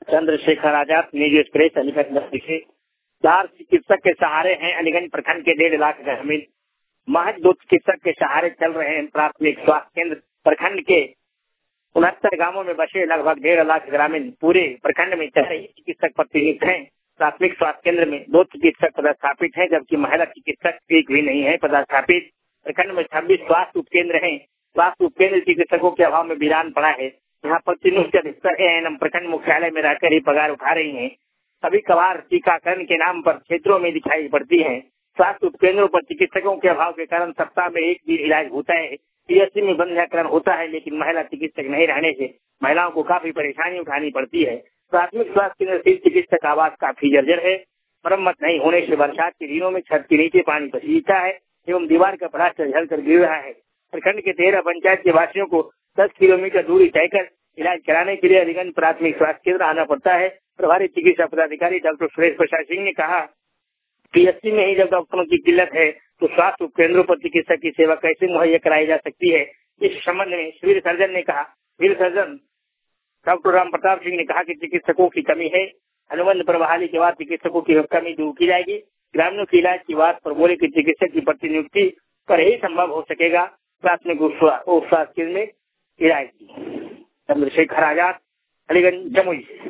Chandrashekhar Azad, news express, Aliganj. लिखे 4 चिकित्सक के सहारे हैं अलीगंज प्रखंड के 1.5 लाख ग्रामीण। महज 2 चिकित्सक के सहारे चल रहे हैं प्राथमिक स्वास्थ्य केंद्र। प्रखंड के 69 गांवों में बसे लगभग 1.5 लाख ग्रामीण। पूरे प्रखंड में 4 चिकित्सक प्रतिनियुक्त हैं। प्राथमिक स्वास्थ्य केंद्र में 2 चिकित्सक पदस्थापित हैं, जबकि महिला चिकित्सक एक भी नहीं है पदस्थापित। प्रखंड में 26 स्वास्थ्य उपकेंद्र हैं। स्वास्थ्य उपकेंद्र चिकित्सकों के अभाव में वीरान पड़ा है। यहाँ प्रतिनियुक्त अधिकतर एएनएम प्रखंड मुख्यालय में रहकर ही पगार उठा रही हैं। कभी कभार टीकाकरण के नाम पर क्षेत्रों में दिखाई पड़ती हैं। स्वास्थ्य उपकेंद्रों पर चिकित्सकों के अभाव के कारण सप्ताह में एक दिन इलाज होता है। पीएचसी में बंध्याकरण होता है, लेकिन महिला चिकित्सक नहीं रहने से महिलाओं को काफी परेशानी उठानी पड़ती है। प्राथमिक स्वास्थ्य केंद्र स्थित चिकित्सक आवास काफी जर्जर है। मरम्मत नहीं होने से बरसात के दिनों में छत के नीचे पानी पसीजता है एवं दीवार का प्लास्टर झलकर गिर रहा है। प्रखंड के 13 पंचायत के वासियों को 10 किलोमीटर दूरी तय कर इलाज कराने के लिए अलीगंज प्राथमिक स्वास्थ्य केंद्र आना पड़ता है। प्रभारी चिकित्सा पदाधिकारी डॉक्टर सुरेश प्रसाद सिंह ने कहा, पीएचसी में ही जब डॉक्टरों की किल्लत है तो स्वास्थ्य उपकेंद्रों पर चिकित्सक की सेवा कैसे मुहैया कराई जा सकती है। इस संबंध में सिविल सर्जन ने कहा, civil surgeon doctor Ram Pratap Singh ने कहा कि चिकित्सकों की कमी है। अनुबंध पर बहाली के बाद चिकित्सकों की कमी दूर की जाएगी। ग्रामीणों की इलाज की बात पर बोले कि चिकित्सक की प्रतिनियुक्ति पर ही संभव हो सकेगा प्राथमिक स्वास्थ्य केंद्र में इलाज की। चंद्रशेखर आजाद, अलीगंज, जमुई।